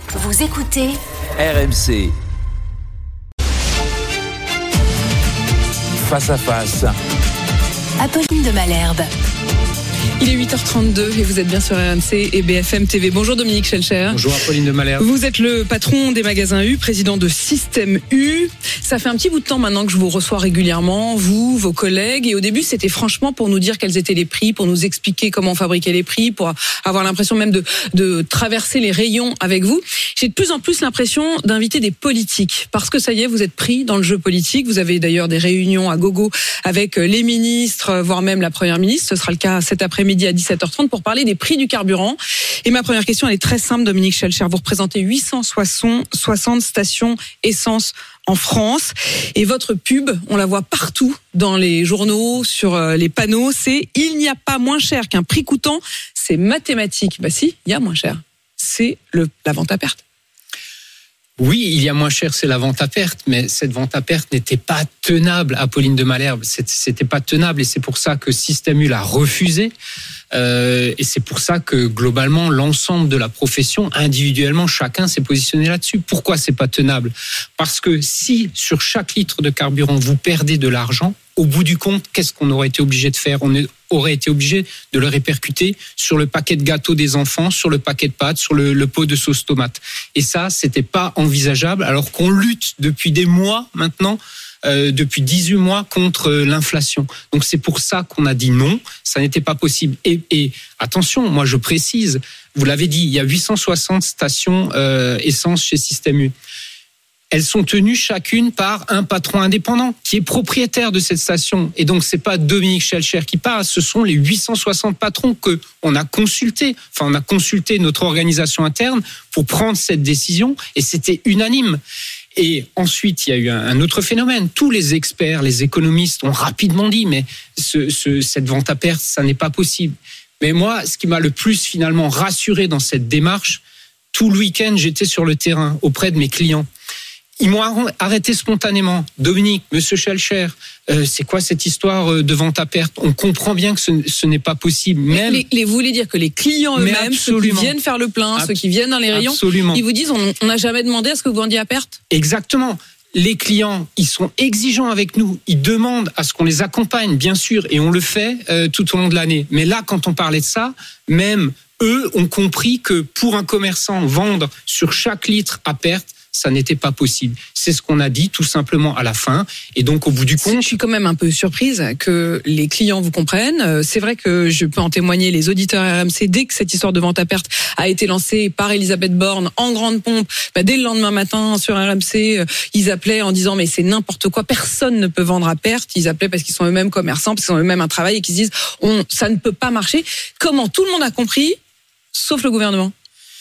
Vous écoutez RMC. Face à face. Apolline de Malherbe. Il est 8h32 et vous êtes bien sur RMC et BFM TV. Bonjour Dominique Schelcher. Bonjour Apolline de Malherbe. Vous êtes le patron des magasins U, président de Système U. Ça fait un petit bout de temps maintenant que je vous reçois régulièrement, vous, vos collègues. Et au début, c'était franchement pour nous dire quels étaient les prix, pour nous expliquer comment on fabriquait les prix, pour avoir l'impression même de traverser les rayons avec vous. J'ai de plus en plus l'impression d'inviter des politiques. Parce que ça y est, vous êtes pris dans le jeu politique. Vous avez d'ailleurs des réunions à gogo avec les ministres, voire même la première ministre. Ce sera le cas cet après-midi à 17h30 pour parler des prix du carburant. Et ma première question, elle est très simple, Dominique Schelcher. Vous représentez 860 stations essence en France. Et votre pub, on la voit partout dans les journaux, sur les panneaux. C'est « Il n'y a pas moins cher qu'un prix coûtant ». C'est mathématique. Bah si, il y a moins cher. C'est la vente à perte. Oui, il y a moins cher, c'est la vente à perte, mais cette vente à perte n'était pas tenable, Apolline de Malherbe. C'était pas tenable et c'est pour ça que Système U l'a refusé. Et c'est pour ça que globalement, l'ensemble de la profession, individuellement, chacun s'est positionné là-dessus. Pourquoi c'est pas tenable ? Parce que si sur chaque litre de carburant, vous perdez de l'argent, au bout du compte, qu'est-ce qu'on aurait été obligé de faire ? On aurait été obligé de le répercuter sur le paquet de gâteaux des enfants, sur le paquet de pâtes, sur le pot de sauce tomate. Et ça, c'était pas envisageable, alors qu'on lutte depuis des mois maintenant, depuis 18 mois contre l'inflation. Donc c'est pour ça qu'on a dit non, ça n'était pas possible. Et attention, moi je précise, vous l'avez dit, il y a 860 stations essence chez Système U. Elles sont tenues chacune par un patron indépendant qui est propriétaire de cette station. Et donc, c'est pas Dominique Schelcher qui parle, ce sont les 860 patrons que on a consultés. Enfin, on a consulté notre organisation interne pour prendre cette décision et c'était unanime. Et ensuite, il y a eu un autre phénomène. Tous les experts, les économistes ont rapidement dit, mais cette vente à perte, ça n'est pas possible. Mais moi, ce qui m'a le plus finalement rassuré dans cette démarche, tout le week-end, j'étais sur le terrain auprès de mes clients. Ils m'ont arrêté spontanément. Dominique, Monsieur Schelcher, c'est quoi cette histoire de vente à perte ? On comprend bien que ce n'est pas possible. Même... Vous voulez dire que les clients eux-mêmes, ceux qui viennent faire le plein, ceux qui viennent dans les rayons, absolument. Ils vous disent on n'a jamais demandé à ce que vous vendiez à perte ? Exactement. Les clients, ils sont exigeants avec nous. Ils demandent à ce qu'on les accompagne, bien sûr, et on le fait tout au long de l'année. Mais là, quand on parlait de ça, même eux ont compris que pour un commerçant, vendre sur chaque litre à perte, ça n'était pas possible. C'est ce qu'on a dit tout simplement à la fin. Et donc, au bout du compte... Je suis quand même un peu surprise que les clients vous comprennent. C'est vrai que je peux en témoigner, les auditeurs RMC, dès que cette histoire de vente à perte a été lancée par Elisabeth Borne en grande pompe, dès le lendemain matin sur RMC, ils appelaient en disant mais c'est n'importe quoi, personne ne peut vendre à perte. Ils appelaient parce qu'ils sont eux-mêmes commerçants, parce qu'ils ont eux-mêmes un travail et qu'ils se disent ça ne peut pas marcher. Comment tout le monde a compris, sauf le gouvernement ?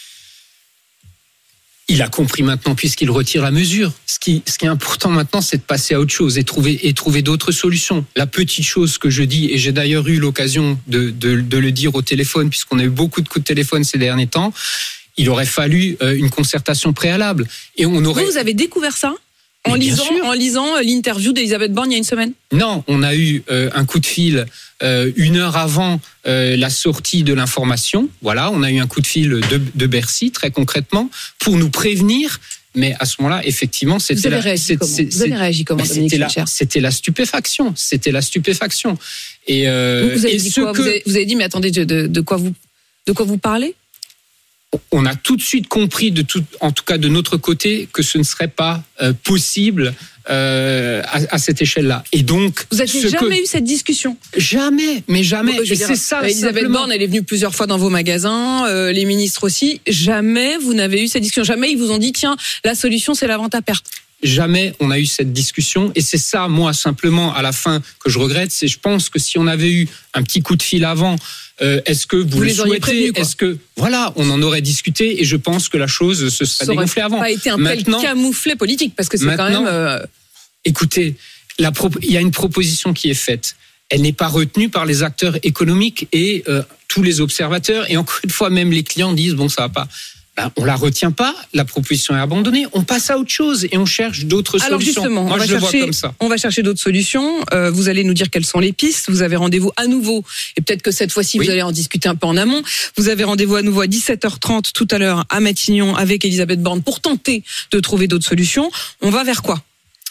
Il a compris maintenant puisqu'il retire la mesure. Ce qui est important maintenant, c'est de passer à autre chose et trouver d'autres solutions. La petite chose que je dis, et j'ai d'ailleurs eu l'occasion de le dire au téléphone, puisqu'on a eu beaucoup de coups de téléphone ces derniers temps, il aurait fallu une concertation préalable. Et on aurait... Vous avez découvert ça ? En lisant l'interview d'Elisabeth Borne il y a une semaine ? Non, on a eu un coup de fil 1 heure avant la sortie de l'information. Voilà, on a eu un coup de fil de Bercy, très concrètement, pour nous prévenir. Mais à ce moment-là, effectivement, c'était Vous avez réagi comment, Dominique Schelcher ? C'était la stupéfaction. Et vous avez dit quoi ? Vous avez dit, mais attendez, de quoi vous parlez ? On a tout de suite compris, en tout cas de notre côté, que ce ne serait pas possible à cette échelle-là. Et donc, vous n'avez jamais eu cette discussion ? Jamais, mais jamais. Et c'est ça. Elisabeth Borne, elle est venue plusieurs fois dans vos magasins, les ministres aussi. Jamais vous n'avez eu cette discussion. Jamais ils vous ont dit tiens, la solution c'est la vente à perte. Jamais on a eu cette discussion et c'est ça, moi, simplement, à la fin, que je regrette. C'est, je pense que si on avait eu un petit coup de fil avant, est-ce que vous le souhaitez ? Est-ce que, voilà, on en aurait discuté et je pense que la chose se serait dégonflée avant. Ça n'aurait pas été un tel camouflet politique parce que c'est quand même... Écoutez, il y a une proposition qui est faite. Elle n'est pas retenue par les acteurs économiques et tous les observateurs. Et encore une fois, même les clients disent, bon, ça va pas. on la retient pas, la proposition est abandonnée, on passe à autre chose et on cherche d'autres Alors solutions. justement, Moi, je le vois comme ça. On va chercher d'autres solutions. Vous allez nous dire quelles sont les pistes. Vous avez rendez-vous à nouveau, et peut-être que cette fois-ci, vous allez en discuter un peu en amont. Vous avez rendez-vous à nouveau à 17h30 tout à l'heure à Matignon avec Elisabeth Borne pour tenter de trouver d'autres solutions. On va vers quoi ?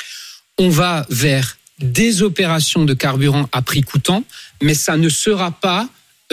On va vers des opérations de carburant à prix coûtant, mais ça ne sera pas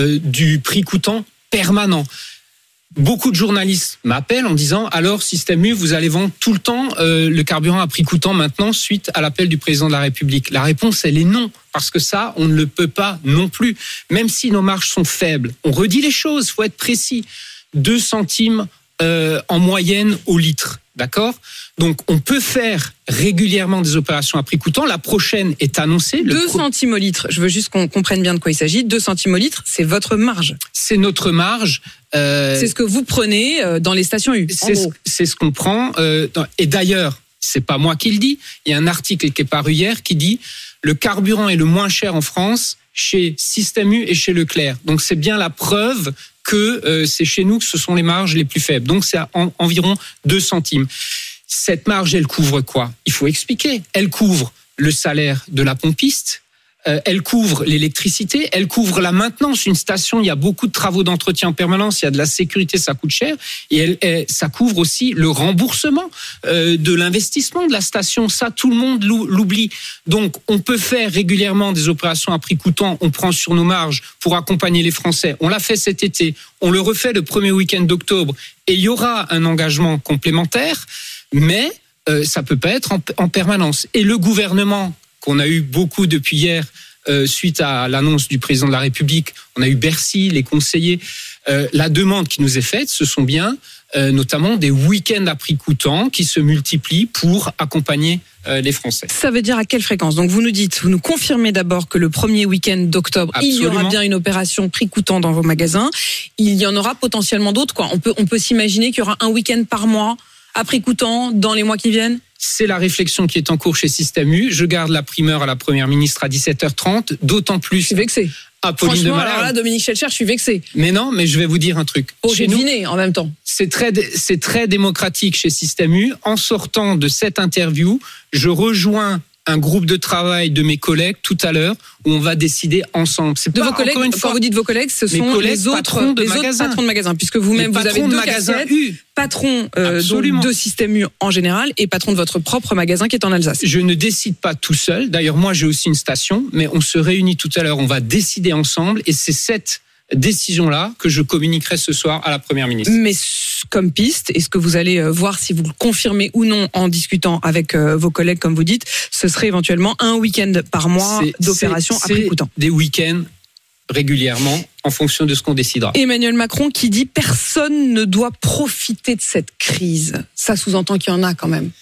du prix coûtant permanent. Beaucoup de journalistes m'appellent en disant « Alors, Système U, vous allez vendre tout le temps le carburant à prix coûtant maintenant suite à l'appel du président de la République ?» La réponse, elle est non, parce que ça, on ne le peut pas non plus. Même si nos marges sont faibles, on redit les choses, il faut être précis. 2 centimes en moyenne au litre, d'accord ? Donc, on peut faire régulièrement des opérations à prix coûtant. La prochaine est annoncée. 2 centimes au litre, je veux juste qu'on comprenne bien de quoi il s'agit. 2 centimes au litre, c'est votre marge. C'est notre marge. C'est ce que vous prenez dans les stations U. C'est ce qu'on prend. Et d'ailleurs, c'est pas moi qui le dis. Il y a un article qui est paru hier qui dit le carburant est le moins cher en France chez Système U et chez Leclerc. Donc c'est bien la preuve que c'est chez nous que ce sont les marges les plus faibles. Donc c'est à environ 2 centimes. Cette marge, elle couvre quoi ? Il faut expliquer. Elle couvre le salaire de la pompiste. Elle couvre l'électricité, elle couvre la maintenance. Une station, il y a beaucoup de travaux d'entretien en permanence, il y a de la sécurité, ça coûte cher. Et ça couvre aussi le remboursement de l'investissement de la station. Ça, tout le monde l'oublie. Donc, on peut faire régulièrement des opérations à prix coûtant. On prend sur nos marges pour accompagner les Français. On l'a fait cet été. On le refait le premier week-end d'octobre. Et il y aura un engagement complémentaire, mais ça peut pas être en permanence. Et le gouvernement, qu'on a eu beaucoup depuis hier suite à l'annonce du président de la République. On a eu Bercy, les conseillers. La demande qui nous est faite, ce sont bien notamment des week-ends à prix coûtant qui se multiplient pour accompagner les Français. Ça veut dire à quelle fréquence ? Donc vous nous confirmez d'abord que le premier week-end d'octobre, Absolument. Il y aura bien une opération prix coûtant dans vos magasins. Il y en aura potentiellement d'autres, quoi. On peut s'imaginer qu'il y aura un week-end par mois à prix coûtant dans les mois qui viennent ? C'est la réflexion qui est en cours chez Système U. Je garde la primeur à la Première ministre à 17h30, d'autant plus... Je suis vexée. Apolline de Malherbe. Alors là, Dominique Schelcher, je suis vexée. Mais non, mais je vais vous dire un truc. J'ai deviné en même temps. C'est très démocratique chez Système U. En sortant de cette interview, je rejoins un groupe de travail de mes collègues tout à l'heure où on va décider ensemble. C'est de pas, vos collègues, encore une fois, quand vous dites vos collègues, ce sont les autres patrons de magasins, puisque vous-même vous avez 2 casquettes, patron de Système U en général et patron de votre propre magasin qui est en Alsace. Je ne décide pas tout seul. D'ailleurs, moi, j'ai aussi une station, mais on se réunit tout à l'heure. On va décider ensemble, et c'est cette décision-là que je communiquerai ce soir à la Première ministre. Mais comme piste, est-ce que vous allez voir si vous le confirmez ou non en discutant avec vos collègues, comme vous dites, ce serait éventuellement un week-end par mois d'opération à prix coûtant. Des week-ends régulièrement en fonction de ce qu'on décidera. Emmanuel Macron qui dit personne ne doit profiter de cette crise. Ça sous-entend qu'il y en a quand même.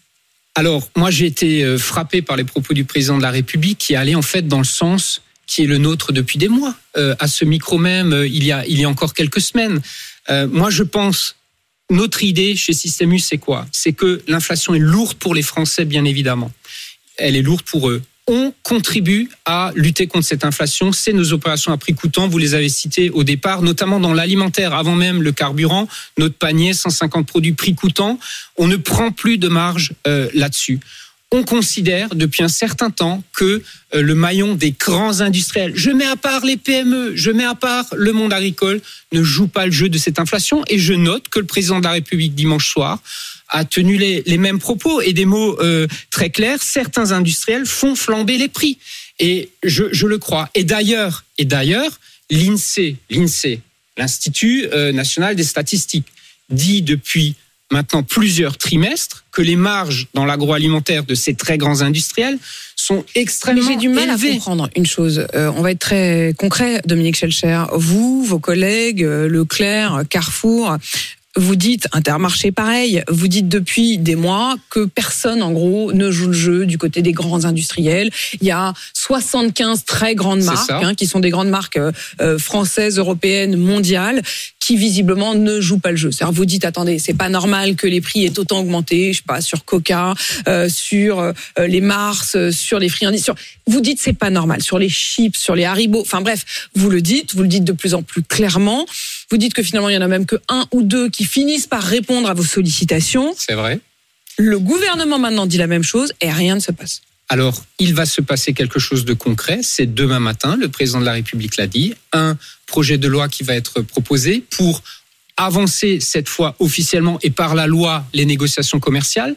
Alors, moi j'ai été frappé par les propos du président de la République qui allait en fait dans le sens qui est le nôtre depuis des mois. À ce micro même, il y a encore quelques semaines. Moi, je pense, notre idée chez Système U, c'est quoi ? C'est que l'inflation est lourde pour les Français, bien évidemment. Elle est lourde pour eux. On contribue à lutter contre cette inflation. C'est nos opérations à prix coûtant. Vous les avez citées au départ, notamment dans l'alimentaire. Avant même le carburant, notre panier, 150 produits prix coûtant. On ne prend plus de marge là-dessus. On considère depuis un certain temps que le maillon des grands industriels, je mets à part les PME, je mets à part le monde agricole, ne joue pas le jeu de cette inflation. Et je note que le président de la République dimanche soir a tenu les mêmes propos et des mots très clairs. Certains industriels font flamber les prix. Et je le crois. Et d'ailleurs, l'INSEE, l'Institut national des statistiques, dit depuis maintenant plusieurs trimestres que les marges dans l'agroalimentaire de ces très grands industriels sont extrêmement élevées. Mais j'ai du mal à comprendre une chose. On va être très concret, Dominique Schelcher. Vous, vos collègues, Leclerc, Carrefour, vous dites, Intermarché pareil, vous dites depuis des mois que personne, en gros, ne joue le jeu du côté des grands industriels. Il y a 75 très grandes marques, qui sont des grandes marques françaises, européennes, mondiales, qui visiblement ne jouent pas le jeu. C'est-à-dire, vous dites, attendez, c'est pas normal que les prix aient autant augmenté, je sais pas, sur Coca, sur les Mars, sur les friandises. Vous dites, c'est pas normal. Sur les chips, sur les Haribo, enfin bref, vous le dites de plus en plus clairement. Vous dites que finalement, il y en a même que 1 ou 2 qui finissent par répondre à vos sollicitations. C'est vrai. Le gouvernement maintenant dit la même chose et rien ne se passe. Alors, il va se passer quelque chose de concret. C'est demain matin, le président de la République l'a dit, un projet de loi qui va être proposé pour avancer cette fois officiellement et par la loi les négociations commerciales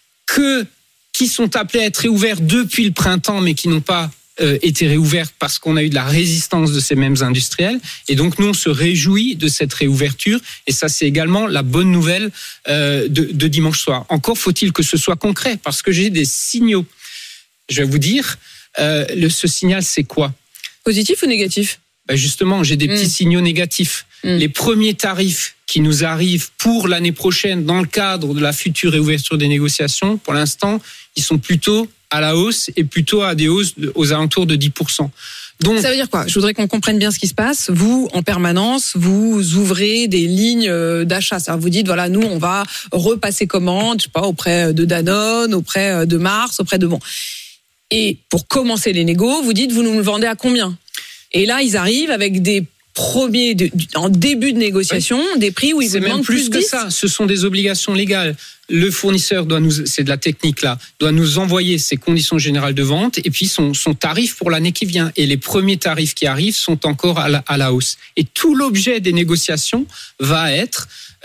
qui sont appelées à être réouvertes depuis le printemps mais qui n'ont pas été réouvertes parce qu'on a eu de la résistance de ces mêmes industriels. Et donc, nous, on se réjouit de cette réouverture. Et ça, c'est également la bonne nouvelle de dimanche soir. Encore faut-il que ce soit concret parce que j'ai des signaux. Je vais vous dire, ce signal, c'est quoi ? Positif ou négatif ? Justement, j'ai des petits signaux négatifs. Les premiers tarifs qui nous arrivent pour l'année prochaine dans le cadre de la future réouverture des négociations, pour l'instant, ils sont plutôt à la hausse et plutôt à des hausses aux alentours de 10%. Donc, ça veut dire quoi ? Je voudrais qu'on comprenne bien ce qui se passe. Vous, en permanence, vous ouvrez des lignes d'achat. C'est-à-dire, vous dites, voilà, nous, on va repasser commande, je sais pas, auprès de Danone, auprès de Mars, auprès de bon. Et pour commencer les négos, vous dites, vous nous le vendez à combien ? Et là, ils arrivent avec des premiers, en début de négociation, des prix où ils vous demandent plus que ça. Ce sont des obligations légales. Le fournisseur c'est de la technique là, doit nous envoyer ses conditions générales de vente et puis son tarif pour l'année qui vient. Et les premiers tarifs qui arrivent sont encore à la hausse. Et tout l'objet des négociations va être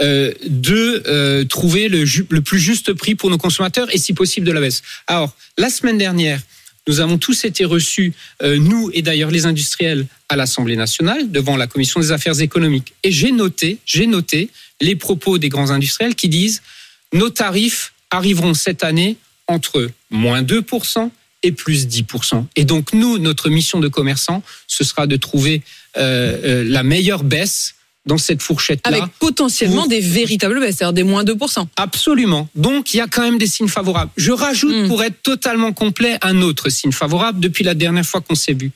de trouver le plus juste prix pour nos consommateurs et si possible de la baisse. Alors, la semaine dernière, nous avons tous été reçus, nous et d'ailleurs les industriels, à l'Assemblée nationale, devant la Commission des affaires économiques. Et j'ai noté les propos des grands industriels qui disent « Nos tarifs arriveront cette année entre moins 2% et plus 10%. » Et donc nous, notre mission de commerçant, ce sera de trouver la meilleure baisse dans cette fourchette-là. Avec potentiellement des véritables baisses, c'est-à-dire des moins 2%. Absolument. Donc, il y a quand même des signes favorables. Je rajoute, pour être totalement complet, un autre signe favorable depuis la dernière fois qu'on s'est vu.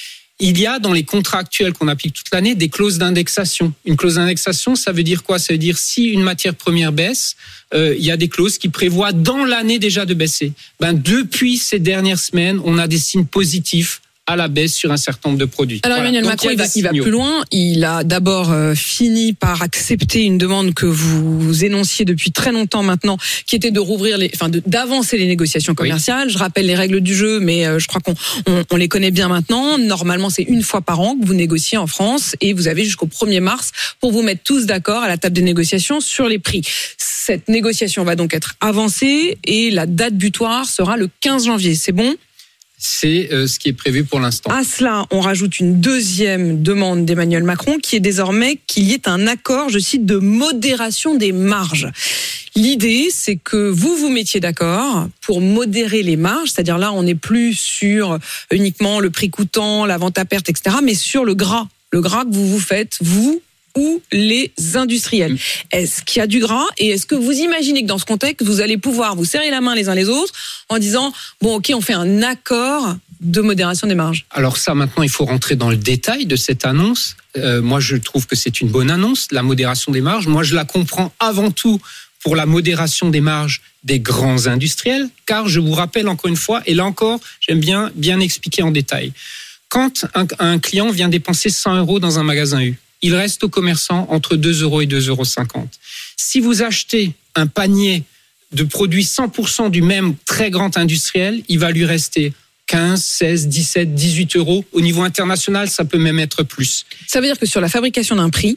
Il y a dans les contrats actuels qu'on applique toute l'année des clauses d'indexation. Une clause d'indexation, ça veut dire quoi ? Ça veut dire si une matière première baisse, il y a des clauses qui prévoient dans l'année déjà de baisser. Depuis ces dernières semaines, on a des signes positifs à la baisse sur un certain nombre de produits. Alors Emmanuel Macron, il va plus loin. Il a d'abord fini par accepter une demande que vous énonciez depuis très longtemps maintenant, qui était de rouvrir d'avancer les négociations commerciales. Oui. Je rappelle les règles du jeu, mais je crois qu'on les connaît bien maintenant. Normalement, c'est une fois par an que vous négociez en France et vous avez jusqu'au 1er mars pour vous mettre tous d'accord à la table des négociations sur les prix. Cette négociation va donc être avancée et la date butoir sera le 15 janvier. C'est bon ? C'est ce qui est prévu pour l'instant. À cela, on rajoute une deuxième demande d'Emmanuel Macron qui est désormais qu'il y ait un accord, je cite, de modération des marges. L'idée, c'est que vous mettiez d'accord pour modérer les marges, c'est-à-dire là, on n'est plus sur uniquement le prix coûtant, la vente à perte, etc., mais sur le gras que vous faites, vous ou les industriels. Est-ce qu'il y a du gras et est-ce que vous imaginez que dans ce contexte, vous allez pouvoir vous serrer la main les uns les autres en disant bon, ok, on fait un accord de modération des marges? Alors ça, maintenant, il faut rentrer dans le détail de cette annonce. Moi, je trouve que c'est une bonne annonce, la modération des marges. Moi, je la comprends avant tout pour la modération des marges des grands industriels, car je vous rappelle encore une fois, et là encore, j'aime bien expliquer en détail. Quand un client vient dépenser 100 € dans un magasin U, il reste aux commerçants entre 2 € et 2,50 €. Si vous achetez un panier de produits 100% du même très grand industriel, il va lui rester 15, 16, 17, 18 €. Au niveau international, ça peut même être plus. Ça veut dire que sur la fabrication d'un prix,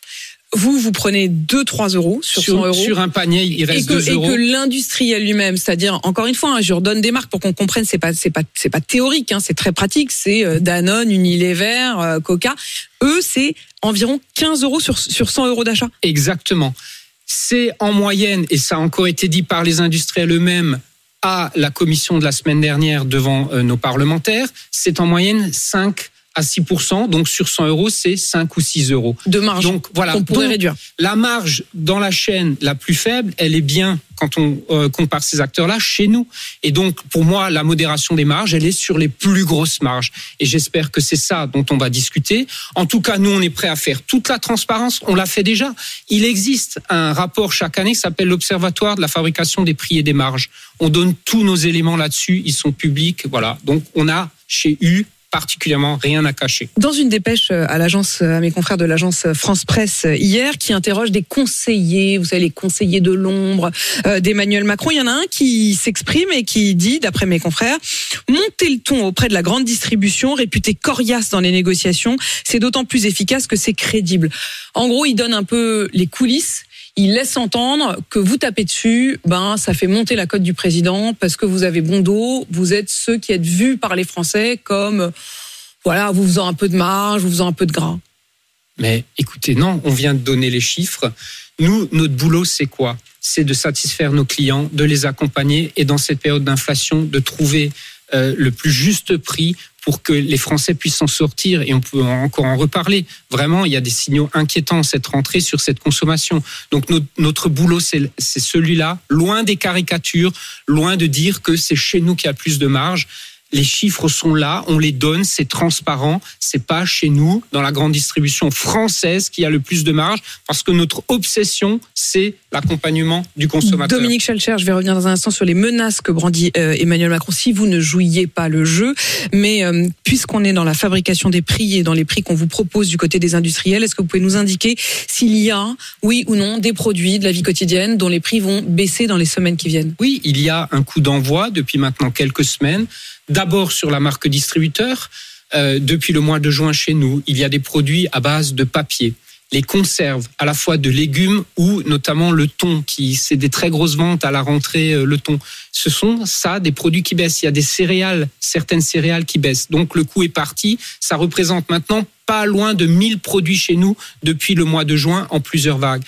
vous prenez 2-3 € sur 100 €. Sur un panier, il reste 2 €. Et que l'industriel lui-même, c'est-à-dire, encore une fois, je redonne des marques pour qu'on comprenne, c'est pas théorique, c'est très pratique, c'est Danone, Unilever, Coca. Eux, c'est environ 15 € sur 100 € d'achat. Exactement. C'est en moyenne, et ça a encore été dit par les industriels eux-mêmes à la commission de la semaine dernière devant nos parlementaires, c'est en moyenne 5 à 6%, donc sur 100 €, c'est 5 ou 6 € de marge. Donc voilà, qu'on pourrait réduire. La marge dans la chaîne la plus faible, elle est bien quand on compare ces acteurs-là chez nous. Et donc pour moi, la modération des marges, elle est sur les plus grosses marges. Et j'espère que c'est ça dont on va discuter. En tout cas, nous, on est prêt à faire toute la transparence. On l'a fait déjà. Il existe un rapport chaque année qui s'appelle l'Observatoire de la fabrication des prix et des marges. On donne tous nos éléments là-dessus. Ils sont publics. Voilà. Donc on a chez U particulièrement rien à cacher. Dans une dépêche à mes confrères de l'agence France Presse hier, qui interroge des conseillers, vous savez, les conseillers de l'ombre d'Emmanuel Macron, il y en a un qui s'exprime et qui dit, d'après mes confrères, monter le ton auprès de la grande distribution, réputée coriace dans les négociations, c'est d'autant plus efficace que c'est crédible. En gros, il donne un peu les coulisses. Il laisse entendre que vous tapez dessus, ça fait monter la cote du président parce que vous avez bon dos, vous êtes ceux qui êtes vus par les Français comme, vous faisant un peu de marge, vous faisant un peu de gras. Mais écoutez, non, on vient de donner les chiffres. Nous, notre boulot, c'est quoi ? C'est de satisfaire nos clients, de les accompagner et dans cette période d'inflation, de trouver le plus juste prix pour que les Français puissent s'en sortir, et on peut encore en reparler. Vraiment, il y a des signaux inquiétants cette rentrée sur cette consommation. Donc notre boulot, c'est celui-là, loin des caricatures, loin de dire que c'est chez nous qu'il y a plus de marge. Les chiffres sont là, on les donne, c'est transparent. C'est pas chez nous, dans la grande distribution française, qu'il y a le plus de marge, parce que notre obsession, c'est l'accompagnement du consommateur. Dominique Schelcher, je vais revenir dans un instant sur les menaces que brandit Emmanuel Macron si vous ne jouiez pas le jeu. Mais puisqu'on est dans la fabrication des prix et dans les prix qu'on vous propose du côté des industriels, est-ce que vous pouvez nous indiquer s'il y a, oui ou non, des produits de la vie quotidienne dont les prix vont baisser dans les semaines qui viennent ? Oui, il y a un coup d'envoi depuis maintenant quelques semaines. D'abord sur la marque distributeur, depuis le mois de juin chez nous, il y a des produits à base de papier. Les conserves, à la fois de légumes ou notamment le thon, c'est des très grosses ventes à la rentrée, le thon. Ce sont des produits qui baissent. Il y a des céréales, certaines céréales qui baissent. Donc le coût est parti. Ça représente maintenant pas loin de 1000 produits chez nous depuis le mois de juin en plusieurs vagues.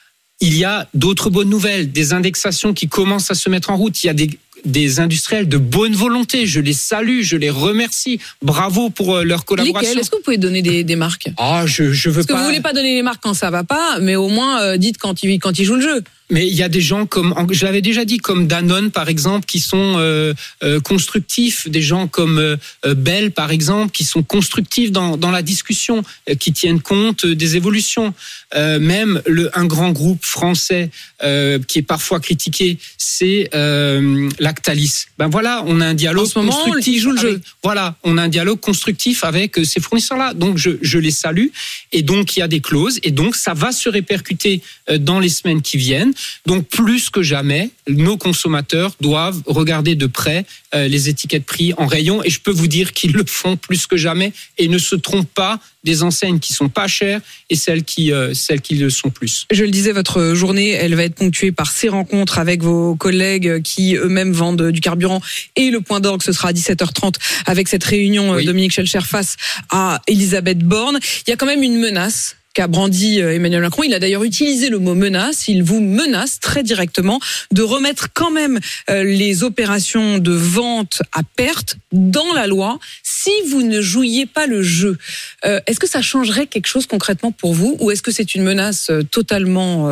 Il y a d'autres bonnes nouvelles, des indexations qui commencent à se mettre en route. Il y a des industriels de bonne volonté. Je les salue, je les remercie. Bravo pour leur collaboration. Lesquels ? Est-ce que vous pouvez donner des marques ? Je veux Parce pas. que vous voulez pas donner les marques quand ça va pas, mais au moins dites quand ils jouent le jeu. Mais il y a des gens comme, je l'avais déjà dit, comme Danone par exemple, qui sont constructifs, des gens comme Bell par exemple, qui sont constructifs dans la discussion, qui tiennent compte des évolutions. Même un grand groupe français qui est parfois critiqué, c'est Lactalis. Voilà, on a un dialogue en ce moment, constructif. Ils jouent le jeu. Voilà, on a un dialogue constructif avec ces fournisseurs-là. Donc je les salue. Et donc il y a des clauses. Et donc ça va se répercuter dans les semaines qui viennent. Donc plus que jamais, nos consommateurs doivent regarder de près les étiquettes prix en rayon. Et je peux vous dire qu'ils le font plus que jamais et ne se trompent pas des enseignes qui sont pas chères et celles qui le sont plus. Je le disais, votre journée, elle va être ponctuée par ces rencontres avec vos collègues qui eux-mêmes vendent du carburant. Et le point d'orgue, ce sera à 17h30 avec cette réunion, oui. Dominique Schelcher face à Elisabeth Borne. Il y a quand même une menace qu'a brandi Emmanuel Macron. Il a d'ailleurs utilisé le mot menace. Il vous menace très directement de remettre quand même les opérations de vente à perte dans la loi si vous ne jouiez pas le jeu. Est-ce que ça changerait quelque chose concrètement pour vous ou est-ce que c'est une menace totalement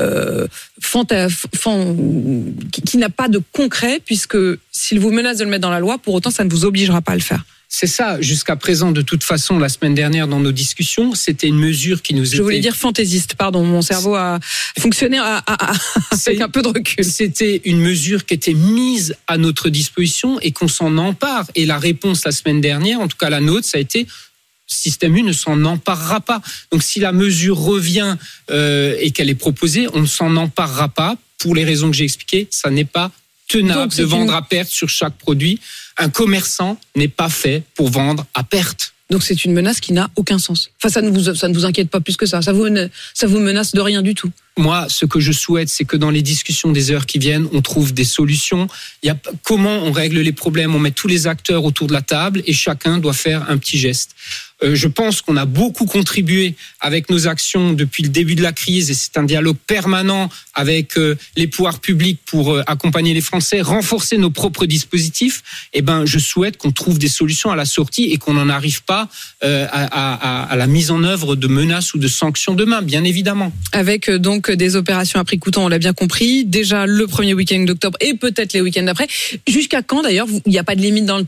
qui n'a pas de concret puisque s'il vous menace de le mettre dans la loi, pour autant ça ne vous obligera pas à le faire? C'est ça, jusqu'à présent, de toute façon, la semaine dernière, dans nos discussions, c'était une mesure qui nous était... Je voulais dire fantaisiste, pardon, mon cerveau a fonctionné avec un peu de recul. C'était une mesure qui était mise à notre disposition et qu'on s'en empare. Et la réponse la semaine dernière, en tout cas la nôtre, ça a été... Système U ne s'en emparera pas. Donc si la mesure revient et qu'elle est proposée, on ne s'en emparera pas. Pour les raisons que j'ai expliquées, ça n'est pas tenable de vendre à perte sur chaque produit. Un commerçant n'est pas fait pour vendre à perte. Donc c'est une menace qui n'a aucun sens. Enfin, ça ne vous inquiète pas plus que ça. Ça vous menace de rien du tout. Moi, ce que je souhaite, c'est que dans les discussions des heures qui viennent, on trouve des solutions. Comment on règle les problèmes? On met tous les acteurs autour de la table et chacun doit faire un petit geste. Je pense qu'on a beaucoup contribué avec nos actions depuis le début de la crise et c'est un dialogue permanent avec les pouvoirs publics pour accompagner les Français, renforcer nos propres dispositifs. Je souhaite qu'on trouve des solutions à la sortie et qu'on n'en arrive pas à la mise en œuvre de menaces ou de sanctions demain, bien évidemment. Avec donc des opérations à prix coûtant, on l'a bien compris. Déjà le premier week-end d'octobre et peut-être les week-ends d'après. Jusqu'à quand d'ailleurs? Il n'y a pas de limite dans le temps?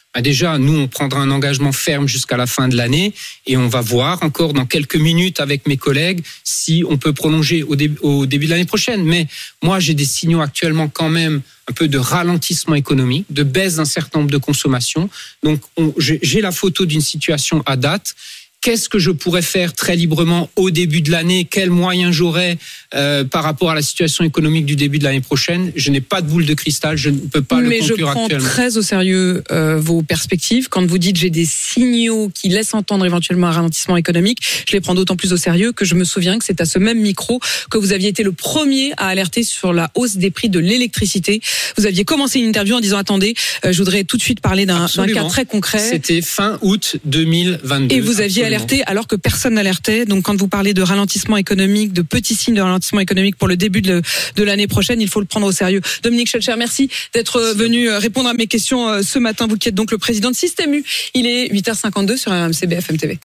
Déjà, nous, on prendra un engagement ferme jusqu'à la fin de l'année et on va voir encore dans quelques minutes avec mes collègues si on peut prolonger au début de l'année prochaine. Mais moi, j'ai des signaux actuellement quand même un peu de ralentissement économique, de baisse d'un certain nombre de consommations. Donc, j'ai la photo d'une situation à date. Qu'est-ce que je pourrais faire très librement au début de l'année? Quels moyens j'aurais par rapport à la situation économique du début de l'année prochaine? Je n'ai pas de boule de cristal, je ne peux pas le conclure actuellement. Mais je prends très au sérieux vos perspectives. Quand vous dites j'ai des signaux qui laissent entendre éventuellement un ralentissement économique, je les prends d'autant plus au sérieux que je me souviens que c'est à ce même micro que vous aviez été le premier à alerter sur la hausse des prix de l'électricité. Vous aviez commencé une interview en disant attendez, je voudrais tout de suite parler d'un cas très concret. C'était fin août 2022. Et vous aviez alerté alors que personne n'alertait. Donc quand vous parlez de ralentissement économique, de petits signes de ralentissement économique pour le début de l'année prochaine, il faut le prendre au sérieux. Dominique Schoelcher, merci d'être venu répondre à mes questions ce matin. Vous qui êtes donc le président de Système U. Il est 8h52 sur RMC BFM TV.